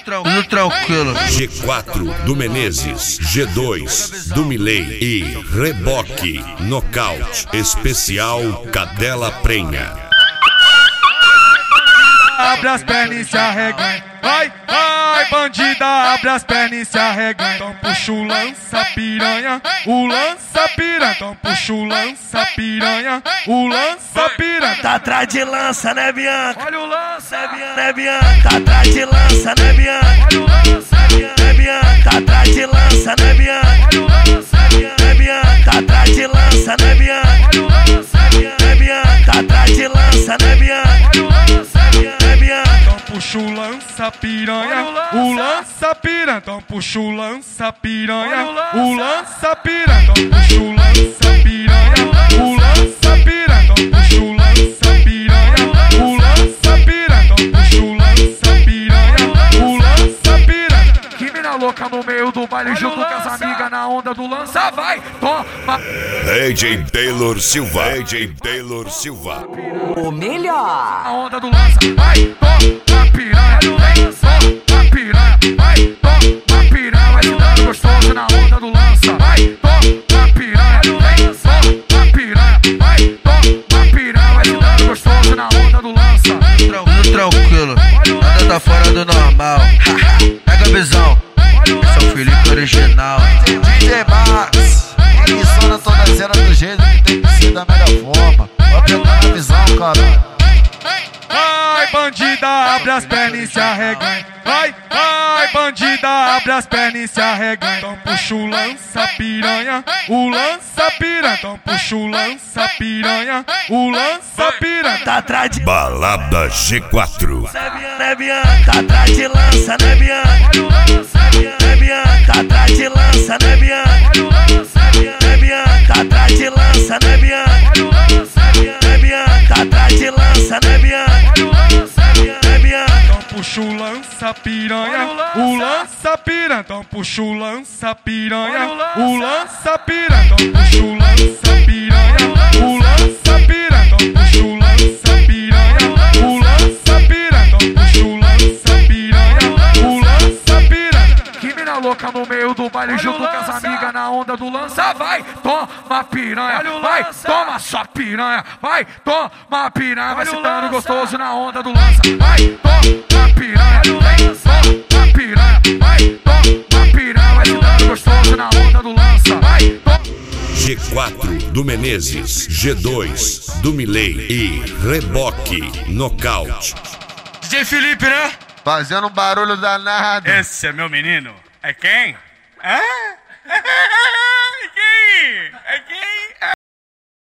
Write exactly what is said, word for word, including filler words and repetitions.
tudo tranquilo. G quatro do Menezes, G dois do Milei e Reboque, nocaute, especial Cadela Prenha. Abre as pernas e se arreganha. Vai, vai, bandida, abre as pernas e se arreganha. Então puxa o lança piranha, o lança piranha. Então puxa o lança piranha, o lança piranha. Tá atrás de lança, né, Bianca? Olha o lança, né, Bianca? Tá atrás de lança, né, Bianca? olha o lança, Né, Bianca? Tá atrás de lança, né, Bianca? olha o lança, Né, Bianca? Tá atrás de lança, né, Bianca? olha o lança, Né, Bianca? Tá atrás de lança, né, Bianca? olha o lança. Né, Bianca? Então puxa o lança piranha, o lança piranha. Então puxa o lança piranha, o lança piranha. Então puxa o lança piranha, o lança piranha. Então puxa o lança piranha, o lança piranha. Então puxa o lança piranha, o lança piranha. Que mina louca no meio do baile junto com as amigas na onda do lança, vai, toma. D J Taylor Silva, D J Taylor Silva. O melhor. Na onda do lança, vai, toma piranha, vem, toma piranha, vai, toma piranha, vai se dando gostoso na onda do lança, vai, toma piranha, vem, toma piranha, vai, toma piranha, vai se dando gostoso na onda do lança. Tudo tranquilo, nada tá fora do normal. Pega a visão, esse é o Felipe original. D J Max, ele insona toda a cena do jeito que tem que ser da melhor forma. Vai pegar a visão, cara. Vai, bandida, abre as pernas e se arreganha. Vai, vai, bandida, abre as pernas e se arreganha. Então puxa o lança piranha, o lança piranha. Então puxa o lança piranha, o lança piranha. Tá atrás de Balada G quatro. Né, Bianca? Tá atrás de lança, né, Bianca? olha o lança, Né, Bianca? Tá atrás de lança, né, Bianca? olha o lança, Né, Bianca? Tá atrás de lança, né, Bianca? olha o lança, Né, Bianca? Tá atrás de lança, né, Bianca? olha o lança. Né, Bianca? Então puxa o lança piranha, o lança piranha. Então puxa o lança piranha, o lança piranha. Então puxa o lança piranha, o lança piranha. Então puxa o lança piranha, o lança piranha. Então puxa o lança piranha, o lança piranha. Que mina louca no meio do baile junto com as amigas na onda do lança, vai, toma piranha, vai, toma sua piranha, vai, toma piranha, vai se dando gostoso na onda do lança, vai, toma piranha, vem, toma piranha, vai, toma piranha, vai se dando gostoso na onda do lança, vai, toma. G quatro do Menezes, G dois do Milei e Reboque, nocaute. D J Felipe, né? Fazendo um barulho danado. Esse é meu menino. É quem? É?